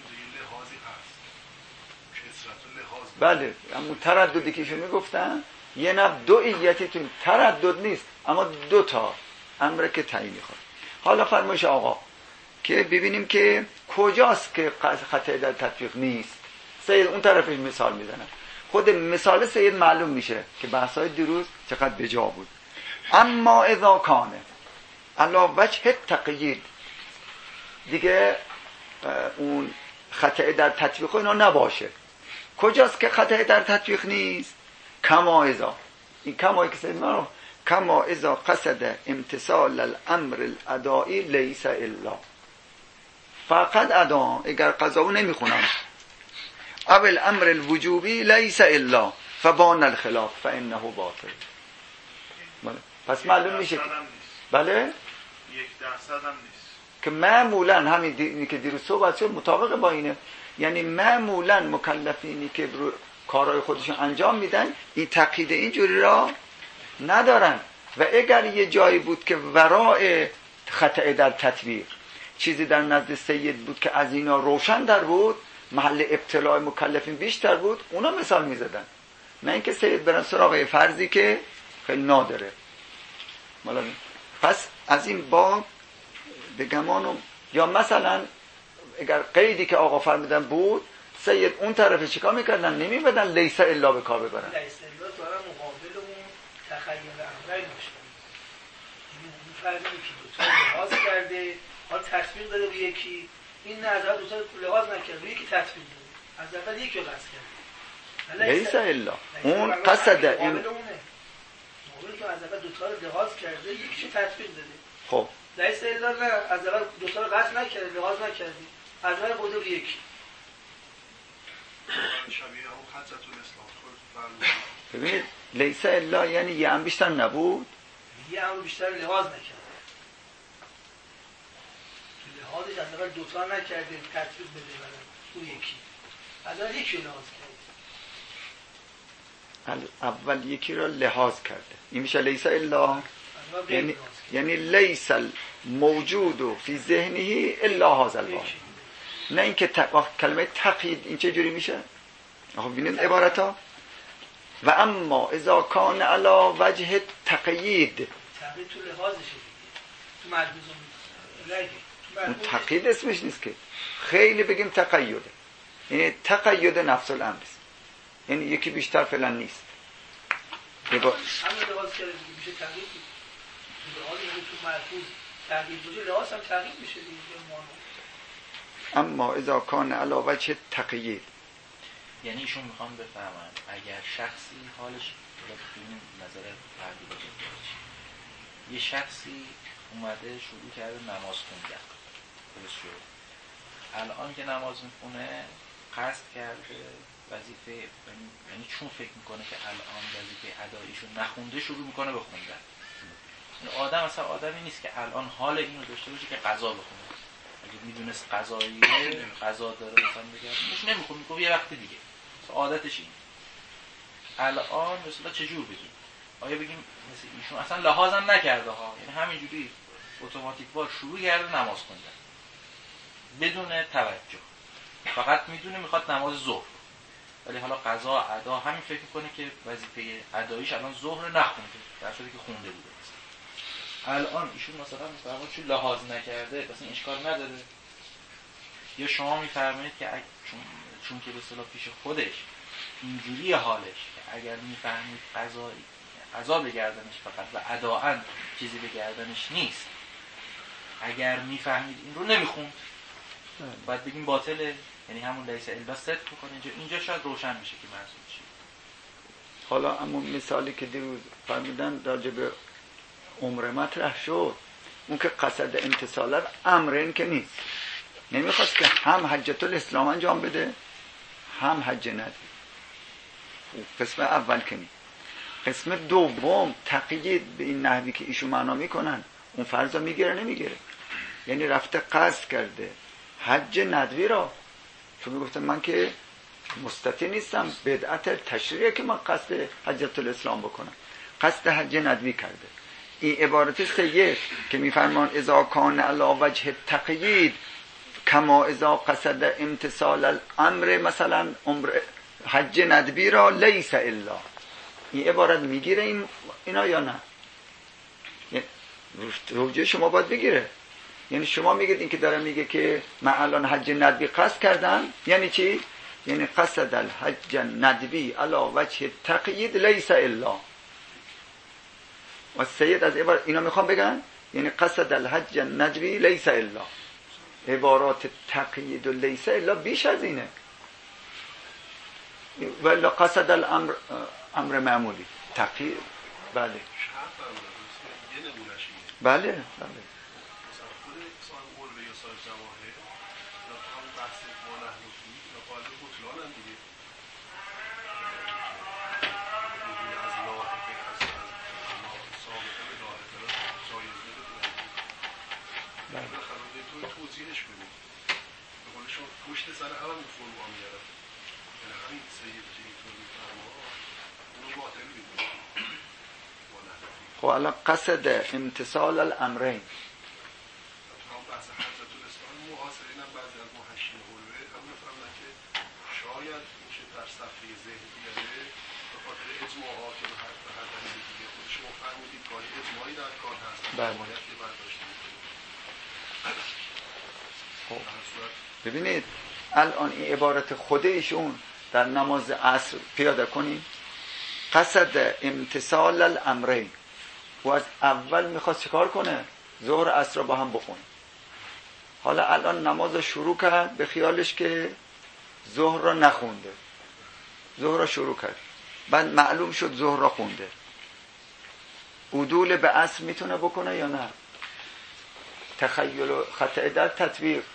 بله اما ترددی که ایشون میگفتن یه نوع دوئیتی تو تردد نیست، اما دو تا امر که تعیین میخواد. حالا فرمایش آقا که ببینیم که کجاست که خطأ در تطبیق نیست. سید اون طرفش مثال میزنه، خود مثال سید معلوم میشه که بحث‌های دیروز چقدر بجا بود. اما اذا کانه علا وجه تقیید، دیگه اون خطأ در تطبیق اینا نباشه. کجاست که خطأ در تطبیق نیست؟ کما اذا، این کمایی که سید ما کما اذا قصد امتثال الامر الادائی لیس الا، فقط ادا اگر قضا نمیخونم، او الامر الوجوبی لیس الا فبان الخلاف فانه باطل. پس معلوم میشه بله یک درصد هم نیست که معمولا همین دی... که دیروز صحبت شد مطابق با اینه، یعنی معمولا مکلفینی که کارهای خودشون انجام میدن این تقیید اینجوری را ندارن. و اگر یه جایی بود که ورای خطأ در تطبیق چیزی در نزد سید بود که از اینا روشن در بود، محل ابتلاع مکلفین بیشتر بود، اونا مثال میزدن، نه اینکه سید برن سراغ فرضی که خیلی نادره. پس از این باب بگمانم، یا مثلا اگر قیدی که آقا فرمیدن بود، سید اون طرف چیکار میکردن؟ نمیبدن لیس الا به کار ببرن. لیس الا دارن مقابل اون تخیل امرین باشه. این فرمی که دوتا لحاظ کرده، حال تطبیق داده به یکی، این نه از دوتا لحاظ نکرده، یکی تطبیق داده، از اول یکی رو قصد کرده. لیس الا اون قصد این مقابل که از اول دوتا رو لحاظ کرده، یکیشو تطبیق داده. خب لیس الا نه، از اول دوتا رو قصد نکرده، لحاظ نکردی، از اول بوده به یکی. شبیه اون حضرت الاسلام ببینید لیس الا یعنی یه هم بیشتر نبود، یه هم بیشتر لحاظ نکرده، لحاظش از اول دوتا نکرده تطبیق بده برای اون یکی، از اول یکی لحاظ کرده، اول یکی را لحاظ کرده. این میشه لیس الا، یعنی یعنی لیس موجود فی ذهنه الا هذا الواحد. نه اینکه تق... کلمه تقیید این چه جوری میشه؟ آخه ببینید عبارت ها. و اما اذا کان علی وجه تقیید، تقیید تو لحاظشه تو ملحوظه اون تقیید اسمش نیست که، خیلی بگیم تقییده، یعنی تقیید نفس الامر، یعنی یکی بیشتر فعلا نیست. همه لحاظ کرده دیگه میشه تقیید، لحاظ یعنی تو ملحوظ تقیید بوده، لحاظ هم تقیید میشه دیگه. اما اذا کان علی وجه تقیید، یعنی ایشون میخوام بفهمن اگر شخصی حالش ببینیم نظر فردی باشه، یه شخصی اومده شروع کرده نماز خوندن، درست شد، الان که نماز میخونه قصد کرده وظیفه، یعنی چون فکر میکنه که الان وظیفه اداییشو نخونده شروع میکنه به خوندن. این آدم اصلا آدمی نیست که الان حال اینو داشته باشه که قضا بخونه. اگه میدونست قضاییه قضا داره مثلا بگم مش نمیخونه، میگه یه وقت دیگه، عادتش اینه. الان مثلا چجور بگیم؟ آیا بگیم مثل ایشون اصلا لحاظم نکرده ها، یعنی همینجوری اتوماتیک وار شروع کرده نماز خوندن بدون توجه، فقط میدونه میخواد نماز ظهر، ولی حالا قضا ادا همین فکر میکنه که وظیفه اداییش الان ظهر نخونده، در صورتی که خونده بوده. الان ایشون مثلا میفرماید چون لحاظ نکرده پس این اشکال نداره، یا شما میفرمایید که چون چون که به اصطلاح پیش خودش اینجوری حالش که اگر میفهمید قضا قضا به گردنش فقط و اداءً چیزی به گردنش نیست، اگر میفهمید این رو نمیخوند باید بگیم باطله، یعنی همون لیس الا صدق میکنه. اینجا اینجا شاید روشن میشه که منظور چیه. حالا اما مثالی که دیروز فرمودن راجع به عمره مطرح شد، اون که قصد امتصال امرین که نیست، نمیخواست که هم حجت الاسلام انجام بده هم حج ندی. قسم اول که نیست. قسم دوم تقیید به این نحوی که ایشون معنا میکنن اون فرضا میگیره نمیگیره، یعنی رفته قصد کرده حج ندوی را، چون میگفتم من که مستطیع نیستم، بدعت تشریعه که من قصد حجت الاسلام بکنم، قصد حج ندوی کرده. این عبارت سید که میفرمان اذا کان علی وجه تقیید کما اذا قصد امتصال الامر، مثلا عمر حج ندبی را لیس الا، این عبارت میگیره این اینا یا نه؟ توجه شما باید بگیره. یعنی شما میگید این که داره میگه که من الان حج ندبی قصد کردم، یعنی چی؟ یعنی قصد الحج ندبی علی وجه تقیید لیس الا. و سید از عبارت اینا میخوام بگن یعنی قصد الحج ندبی لیس الا. عبارات تقیید و لیس الا بیش از اینه. ولی قصد الامر امر معمولی تقیید. بله بله بله توضیحش بدیم به قول شما پشت سر هم این فرم آمیاره یعنی همین سید که اینطور میفرما اونو باطل میدونه. خب الان قصد امتصال الامرین هم بحث حضرت الاسلام معاصرین هم بعضی از محشین حلوه هم میفرمدن که شاید میشه در صفحه ذهن بیاره به خاطر اجماعات و هر هر دلیل دیگه خود شما فرمودید گاهی اجماعی در کار هست باید که برداشت میکنید. ببینید الان این عبارت خود ایشون در نماز عصر پیاده کنیم قصد امتصال الامرین و از اول میخواست چیکار کنه؟ ظهر عصر رو با هم بخونه. حالا الان نماز شروع کرد به خیالش که ظهر رو نخونده، ظهر رو شروع کرد، بعد معلوم شد ظهر رو خونده. عدول به عصر میتونه بکنه یا نه؟ تخیل و خطأ در تطبیق.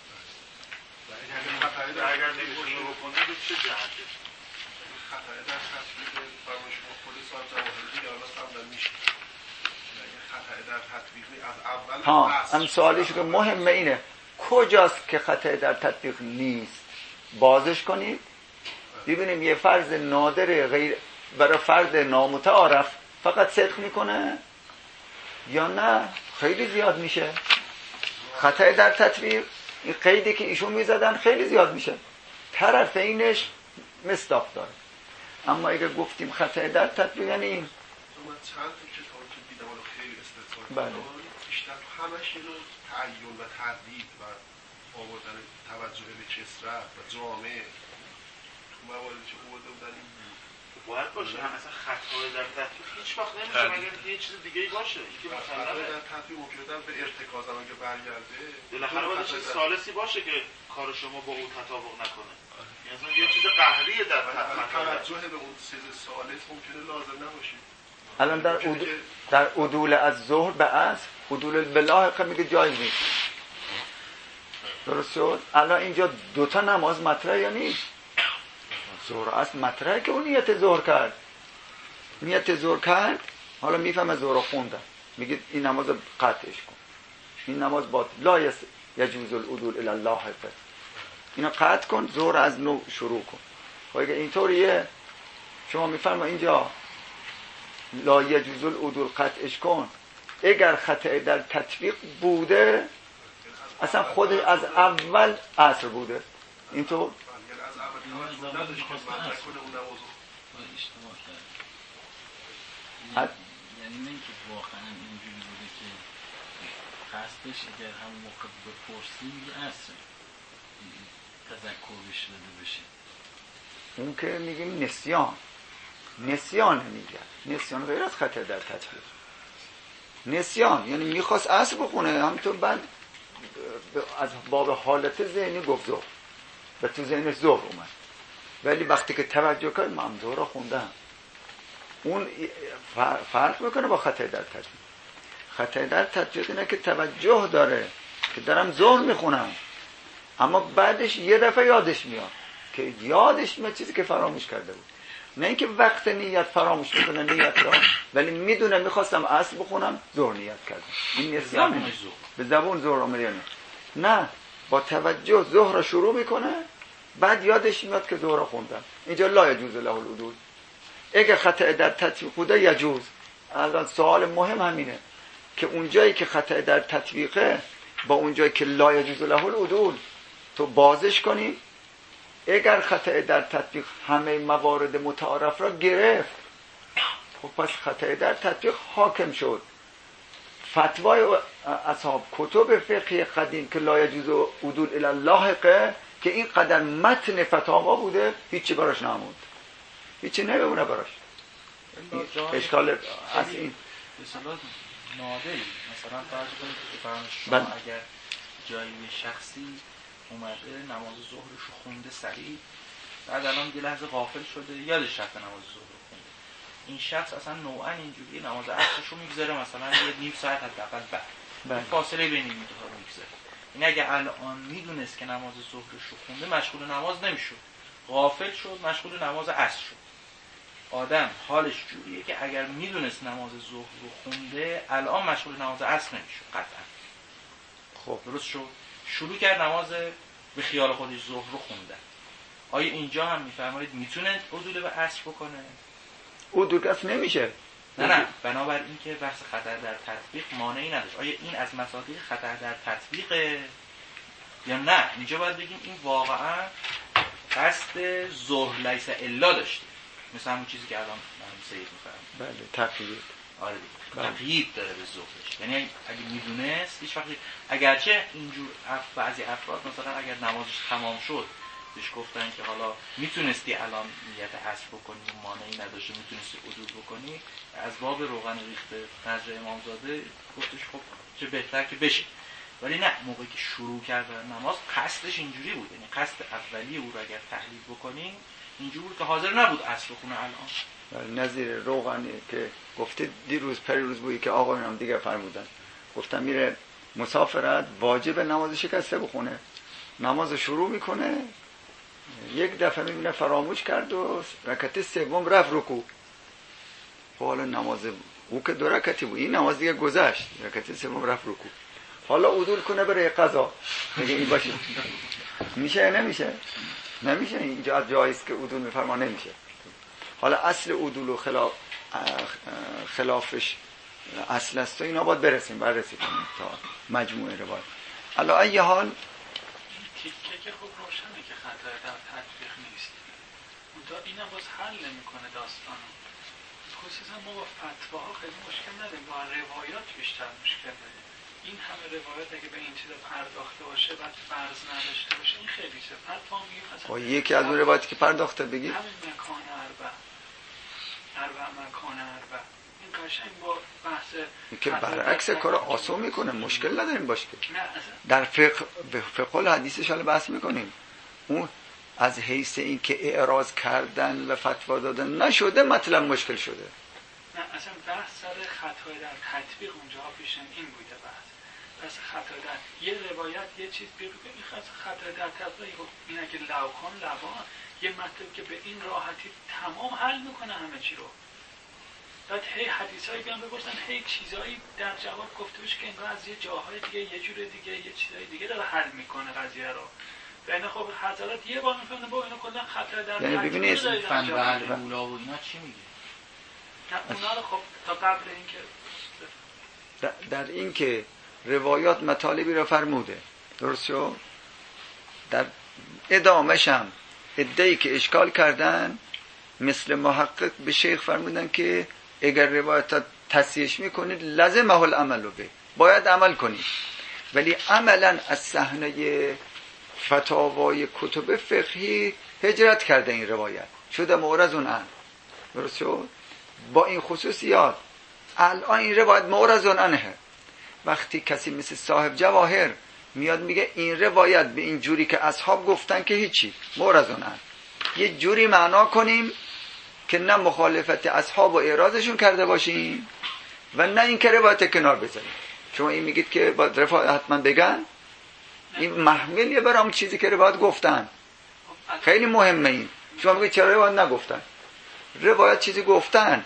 اگر نمیتونه بکنه به چه جهته؟ خطأ در تطبیق فرمایش خود صاحب جواهری دیگه الان هم میشه. اگه خطأ در تطبیق از اول ها هم سوالیش که مهمه اینه کجاست که خطأ در تطبیق نیست؟ بازش کنید ببینیم یه فرض نادر غیر برای فرد نامتعارف فقط صدق میکنه یا نه خیلی زیاد میشه. خطأ در تطبیق این قیدی که ایشون میزدن خیلی زیاد میشه، طرفینش مصداق داره. اما اگه گفتیم خطأ در تطبیق یعنی این من چند تا کتاب که دیدم رو خیلی استثنا بله بیشتر همش اینو تعین و تردید و آوردن توجه به کسرت و جامعه تو مواردی که آورده بودن این باید باشه. هم مثلا خطای در تطبیق هیچ وقت نمیشه مگر یه چیز دیگه ای باشه که خطای در تطبیق ممکنه به ارتکاز هم اگه برگرده بالاخره باید چیز ثالثی باشه که کار شما با اون تطابق نکنه. یعنی یه چیز قهریه در توجه به اون چیز ثالث ممکنه لازم نباشه. الان در عدول در عدول از ظهر به عصر عدول بلاحقه میگه جایز نیست. درست شد؟ الان اینجا دوتا نماز مطرحه یا نیست؟ ظهر عصر مطرحه که اون نیت ظهر کرد نیت ظهر کرد حالا میفهمه ظهر خوندن میگه این نماز قطعش کن، این نماز باطل لا یجوز العدول الی الله حفظ، اینا قطع کن ظهر از نو شروع کن. خب اگه اینطوریه شما میفرما اینجا لا یجوز العدول قطعش کن، اگر خطأ در تطبیق بوده اصلا خود از اول عصر بوده اینطور یعنی من که واقعا اینجوری بوده که قصدش اگر هم موقع بپرسی میگه اصلا تذکرش داده بشه. اون که میگیم نسیان نسیان میگه نسیان غیر از خطا در تطبیق. نسیان یعنی میخواست اصل بخونه همینطور بعد از باب حالت ذهنی گفت ظهر و تو ذهنش ظهر اومد، ولی وقتی که توجه کرد من ظهر رو خوندم اون فرق میکنه با خطا در تطبیق. خطا در تطبیق اینه که توجه داره که دارم ظهر میخونم اما بعدش یه دفعه یادش میاد که یادش میاد چیزی که فراموش کرده بود، نه اینکه وقت نیت فراموش میکنه نیت را، ولی میدونه میخواستم اصل بخونم ظهر نیت کردم. این نسیان به زبون ظهر آمده نه، با توجه ظهر را شروع میکنه بعد یادش میاد که ظهر خوندم. اینجا لا یجوز له العدول. اگه خطأ در تطبیق بوده یجوز. الان سوال مهم همینه که اونجایی که خطأ در تطبیقه با اونجایی که لا یجوز له العدول تو بازش کنی. اگر خطأ در تطبیق همه موارد متعارف را گرفت خب پس خطای در تطبیق حاکم شد. فتوای اصحاب کتب فقهی قدیم که لا یجوز عدول الی اللاحقه که این قدر متن فتاوا بوده هیچی براش نمود، هیچی نمیمونه براش. اشکال از این مثلا نادری مثلا فرض کنید که فرض شما اگر جایی شخصی اومده نماز ظهرش رو خونده سریع، بعد الان یه لحظه غافل شده یادش رفته نماز ظهر رو خونده، این شخص اصلا نوعا اینجوری نماز عصرش رو میگذاره مثلا یه نیم ساعت حداقل بعد فاصله بین این دو تا رو میگذاره. این اگه الان میدونست که نماز ظهرش رو خونده مشغول نماز نمیشد، غافل شد مشغول نماز عصر شد. آدم حالش جوریه که اگر میدونست نماز ظهر رو خونده الان مشغول نماز عصر نمیشد قطعا. خب درست شد، شروع کرد نماز به خیال خودش ظهر رو خوندن. آیا اینجا هم میفرمایید میتونه عدول به عصر بکنه؟ عدول کس نمیشه. نه نه بنابراین اینکه بحث خطر در تطبیق مانعی نداشت. آیا این از مصادیق خطر در تطبیقه یا نه؟ اینجا باید بگیم این واقعا قصد ظهر لیس الا داشته، مثل همون چیزی که الان من سید میفرم. بله تقیید. آره دیگه تقیید داره به ظهرش، یعنی اگه میدونست هیچ وقتی اگرچه اینجور اف... بعضی افراد مثلا اگر نمازش تمام شد بهش گفتن که حالا میتونستی الان نیت عصر بکنی و مانعی نداشته میتونستی عدول بکنی، از باب روغن ریخته نظر امامزاده گفتش خب چه بهتر که بشه. ولی نه، موقعی که شروع کرد نماز قصدش اینجوری بود، یعنی قصد اولی او رو اگر تحلیل بکنیم اینجوری بود که حاضر نبود عصر بخونه الان. نظیر روغنی که گفته دیروز پریروز بودی که آقایون هم دیگه فرمودن، گفتم میره مسافرت واجب نماز شکسته بخونه، نماز شروع میکنه یک دفعه میبینه فراموش کرد و رکعت سوم رفت رکوع. حالا نماز او که دو رکعتی بود، این نماز دیگه گذشت، رکعت سوم رفت رکوع. حالا عدول کنه برای قضا، میگه این باشه. میشه نمیشه؟ نمیشه. اینجا از جاییست که عدول میفرما نمیشه. حالا اصل عدول و خلاف خلافش اصل است و اینا باید برسیم بررسی کنیم تا مجموعه روایت. علا ای حال تیکه که خوب روشنه که خطر در تطبیق نیست، منتها این هم باز حل نمیکنه داستانو. خصوصا ما با فتواها خیلی مشکل نداریم، با روایات بیشتر مشکل داریم. این همه روایت اگه به این چیزا پرداخته باشه بعد فرض نداشته باشه این خیلی چه فتوا میگیم مثلا با یکی از اون روایتی که پرداخته بگید همین مکان اربع اربع مکان اربع این قشنگ با بحث که برعکس کار آسون میکنه، مشکل نداریم باشه که نه در فقه فقه الحدیثش حالا بحث میکنیم. اون از حیث این که اعراض کردن و فتوا دادن نشده مطلب مشکل شده. نه اصلا بحث سر خطای در تطبیق اونجا پیشن این بوده. بحث بحث خطای در یه روایت یه چیز بگو این خطای در تطبیق اینه که لوکان لوان یه مطلب که به این راحتی تمام حل میکنه همه چی رو. بعد هی حدیثایی بیان بپرسن هی چیزایی در جواب گفته بشه که انگار از یه جاهای دیگه یه جور دیگه یه چیزای دیگه داره حل میکنه قضیه رو. بین خب حضرت یه بار میفهمن با اینا کلا خطر در یعنی ببینید فن و مولا و اینا چی میگه؟ نه اونا رو خب تا قبل اینکه در, در این که روایات مطالبی را فرموده درست شد، در ادامهش هم ادعی که اشکال کردن مثل محقق به شیخ فرمودن که اگر روایات تصحیحش میکنید لازمه العمل به باید عمل کنید، ولی عملا از صحنه فتاوای کتب فقهی هجرت کرده این روایت شده معرض عن. درست شد؟ با این خصوصیات الان این روایت معرض عنه. وقتی کسی مثل صاحب جواهر میاد میگه این روایت به این جوری که اصحاب گفتن که هیچی معرض عنه، یه جوری معنا کنیم که نه مخالفت اصحاب و اعراضشون کرده باشیم و نه این که روایت کنار بذاریم. شما این میگید که با رفاعت حتما بگن، این محملیه برام چیزی که روایت گفتن. خیلی مهمه این. شما میگید چرا روایت نگفتن؟ روایت چیزی گفتن،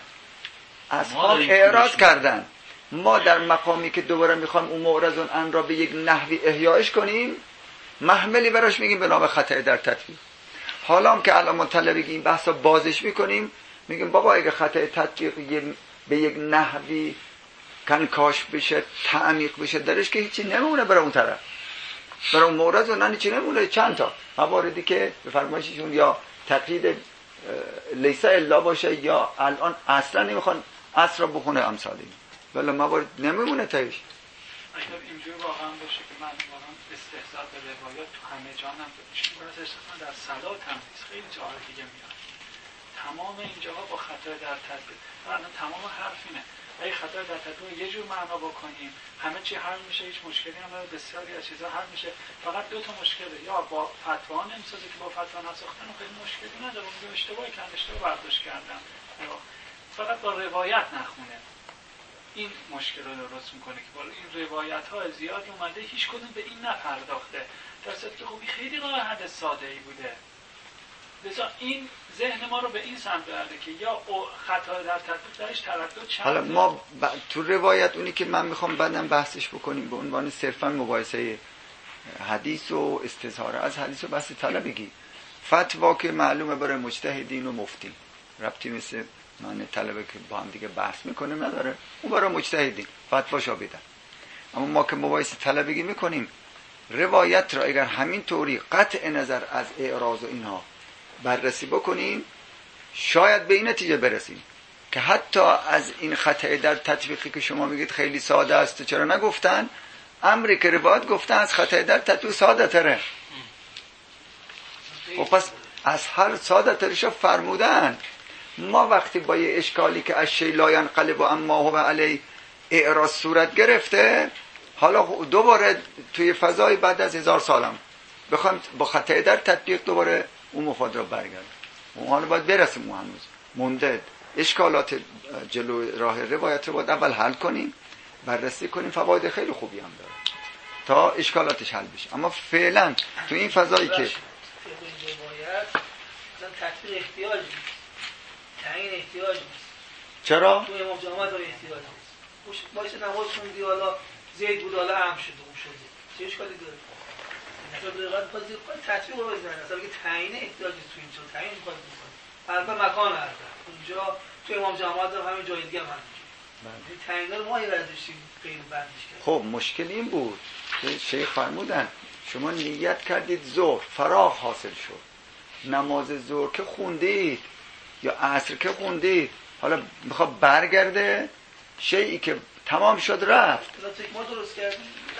اصحاب اعراض کردن. ما در مقامی که دوباره میخوایم اون معرض عن را به یک نحوی احیایش کنیم محملی براش میگیم به نام خطأ در تطبیق. حالا هم که الان مطلبی این بحثا بازش میکنیم میگیم بابا اگه خطأ تطبیق به یک نحوی کنکاش بشه تعمیق بشه درش که هیچی نمونه برای اون طرف، برای اون مورد و نه هیچی نمونه. چند تا مواردی که به فرمایششون یا تقیید لیسا الا باشه یا الان اصلا نمیخوان عصر رو بخونه امثالی ولی موارد نمیمونه تایش. اگر اینجور واقعا باشه که من واقعا استحضار به روایات تو همه جانم بشه برای استثنا در صلات هم نیست، خیلی جاهای دیگه میاد تمام اینجاها با خطای در تطبیق الان تمام حرف اینه اگه خطای در تطبیق یه جور معنا بکنیم همه چی حل میشه، هیچ مشکلی هم نداره، بسیاری از چیزا حل میشه. فقط دو تا مشکله، یا با فتوا نمیسازه که با فتوا نساختن خیلی مشکلی نداره، اون اشتباهی کردن اشتباه برداشت کردن، فقط با روایت نخونه این مشکل رو درست میکنه که بالا این روایت ها زیاد اومده هیچ کدوم به این نپرداخته در صورتی که خب این خیلی راه حل ساده ای بوده. لذا این ذهن ما رو به این سمت برده که یا خطا در تطبیق درش تردد چند. حالا ما ب... تو روایت اونی که من میخوام بعدم بحثش بکنیم به عنوان صرفا مباحثه حدیث و استظهار از حدیث و بحث طلبگی، فتوا که معلومه برای مجتهدین و مفتی ربطی مثل من طلبه که با هم دیگه بحث میکنیم نداره، اون برای مجتهدین فتواشو بدن. اما ما که مباحث طلبگی میکنیم روایت را اگر همین طوری قطع نظر از اعراض و اینها بررسی بکنیم شاید به این نتیجه برسیم که حتی از این خطأ در تطبیقی که شما میگید خیلی ساده است چرا نگفتن، امری که روایت گفتن از خطأ در تطبیق ساده تره. خب پس از هر ساده ترشو فرمودن. ما وقتی با یه اشکالی که از شی لا ینقلب و اما هو علی اعراض صورت گرفته، حالا دوباره توی فضای بعد از هزار سالم بخوایم با خطأ در تطبیق دوباره اون مفاد را برگرد، اون حالا باید برسیم، اون هنوز مونده اشکالات جلو راه روایت رو باید اول حل کنیم، بررسی کنیم، فواید خیلی خوبی هم داره تا اشکالاتش حل بشه. اما فعلا تو این فضایی که روایت مثلا تطبیق احتیاج نیست، تعیین احتیاج نیست. چرا؟ تو امام جماعت داره احتیاج نیست. باشه نماز خوندی حالا زید بود حالا هم شده اون شده. چه اشکالی داره؟ مثلا روایت باز تطبیق رو بزنن. اصلا که تعیین احتیاج نیست تو اینجا تعیین می‌خواد بکنه. البته مکان هست. اونجا تو امام جماعت داره همین جای دیگه هم همینجوری. این تعیین رو ما ایراد داشتیم غیر بندش کرد. خب مشکل این بود که شیخ فرمودن شما نیت کردید ظهر فراغ حاصل شد، نماز ظهر که خوندید یا عصر که خوندید، حالا میخواد برگرده شیئی که تمام شد رفت. ما درست کردیم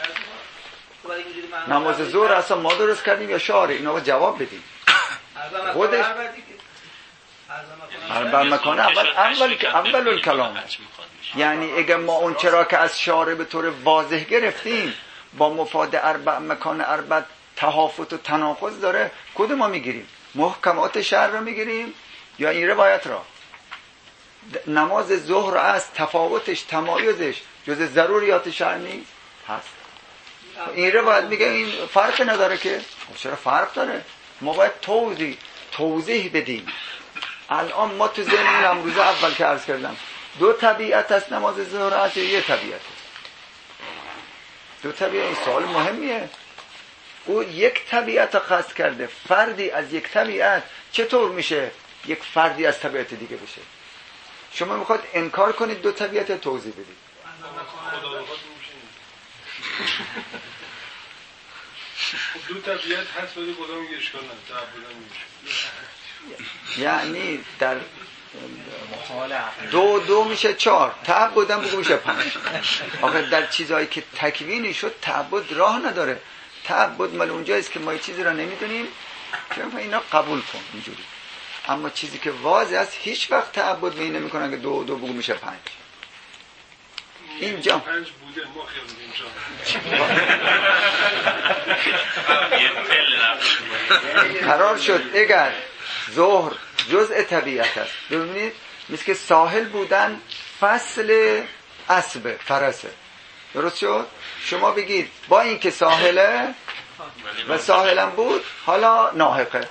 نماز ظهر اصلا ما درست کردیم یا شاره؟ اینا باید جواب بدیم. خودش هر مکان اول اول که اول الکلام، یعنی اگر ما اون چرا که از شاره به طور واضح گرفتیم با مفاد اربع مکان اربع تهافت و تناقض داره، کدوم ما میگیریم؟ محکمات شرع رو میگیریم یا این روایت را؟ نماز ظهر از تفاوتش تمایزش جز ضروریات شرعی هست. این روایت میگه این فرق نداره که. چرا فرق داره؟ ما باید توضیح توضیح بدیم. الان ما تو ذهن امروزه اول که عرض کردم دو طبیعت است نماز ظهر است یا یه طبیعت است؟ دو طبیعت. این سوال مهمیه. او یک طبیعت قصد کرده، فردی از یک طبیعت چطور میشه یک فردی از طبیعت دیگه بشه؟ شما میخواد انکار کنید دو طبیعت توضیح بدید. دو طبیعت هست ولی کدام یک اشکال نداره. یعنی در دو دو میشه چهار، تعبدم بگو میشه پنج. آخه در چیزایی که تکوینی شد تعبد راه نداره. تعبد مال اونجاییست که ما یه چیزی را نمیدونیم چون اینا قبول کن اینجوری. اما چیزی که واضح است هیچ وقت تعبد به این نمیکنن که دو دو بگو میشه پنج. اینجا پنج بوده ما خیال اینجا قرار شد اگر ظهر جزء طبیعت است، ببینید مثل که ساحل بودن فصل اسب فرسه، درست شد؟ شما بگید با این که ساحله و ساحلم بود حالا ناحقه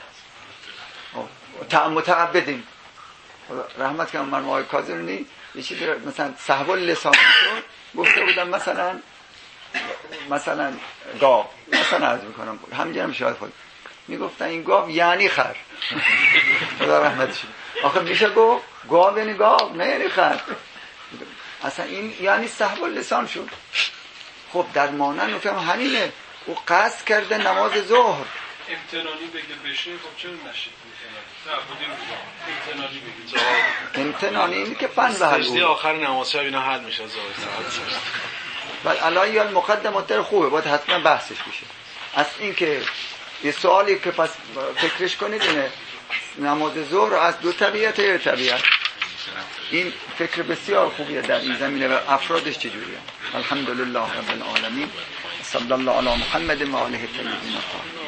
متعبدیم. رحمت کنم من آقای کاظمی یه چیزی مثلا صحب اللسان شد گفته بودم مثلا مثلا گاو مثلا عرض میکنم همینجا هم شاید خود میگفتن این گاو یعنی خر. خدا رحمتش آخه میشه گفت گاو یعنی گاو نه یعنی خر، اصلا این یعنی صحب اللسان شد. خب در مانند نفهم همینه، او قصد کرده نماز ظهر امتنانی بگه بشه، خب چرا نشید؟ نه بودیم امتنانی بگه. امتنانی اینه که فن به حل سجده آخر نماز شب اینا حل میشه ظاهر ساعت. ولی الان یا مقدمات خوبه، باید حتما بحثش بشه. از این که یه سوالی که پس فکرش کنید اینه نماز ظهر از دو طبیعت یا طبیعت؟ این فکر بسیار خوبیه در این زمینه و افرادش چجوریه. الحمدلله رب العالمین، صلی الله علی محمد و آله الطاهرین.